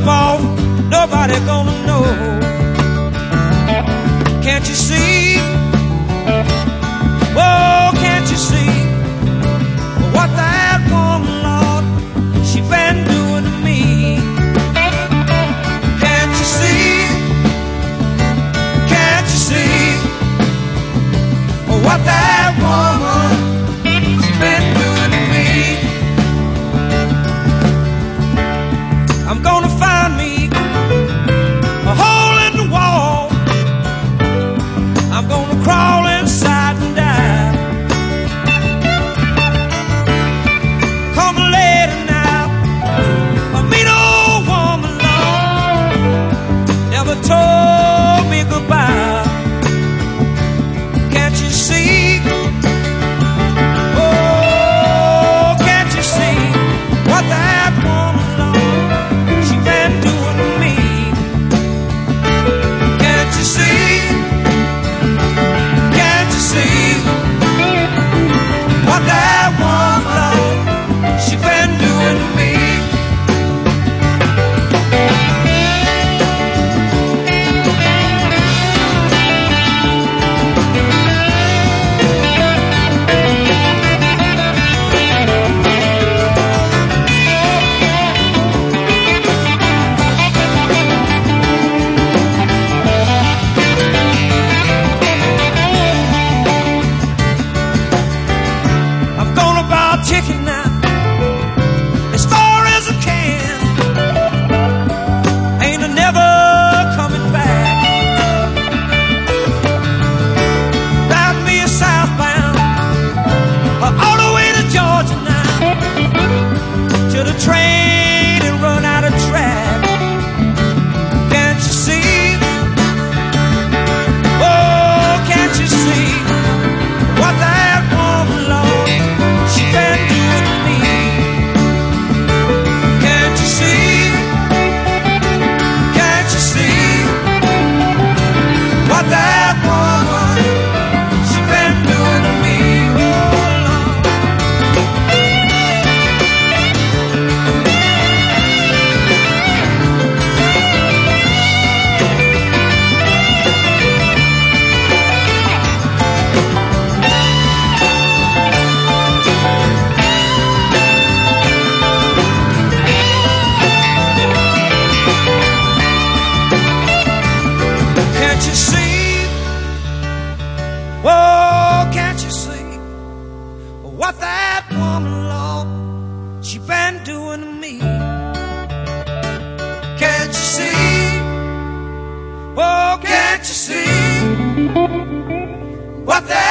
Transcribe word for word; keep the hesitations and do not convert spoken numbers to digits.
off, nobody gonna know. Can't you see? Oh, can't you see what that woman, Lord, she been doing to me? Can't you see? Can't you see what that woman, she been doing to me? I'm gonna find me a hole in the wall. I'm gonna crawl inside and die. Come later now, a mean old woman, Lord, never told me goodbye. Can't you see? Oh, can't you see what that woman, Lord, she been doing to me? Can't you see? Can't you see what that woman, Lord, she been doing to me? I'm gonna buy a ticket now, as far as I can. Ain't a never coming back. Bound me a southbound, uh, all the way to Georgia now, till the train and run out of track. Can't you see? Oh, can't you see what that woman, Lord, she been doing to me? Can't you see? Can't you see what that woman, she been doing to me? Oh, Lord. Can't you see? Oh, can't you see what that woman, Lord, she been doing to me? Can't you see? Oh, can't you see what that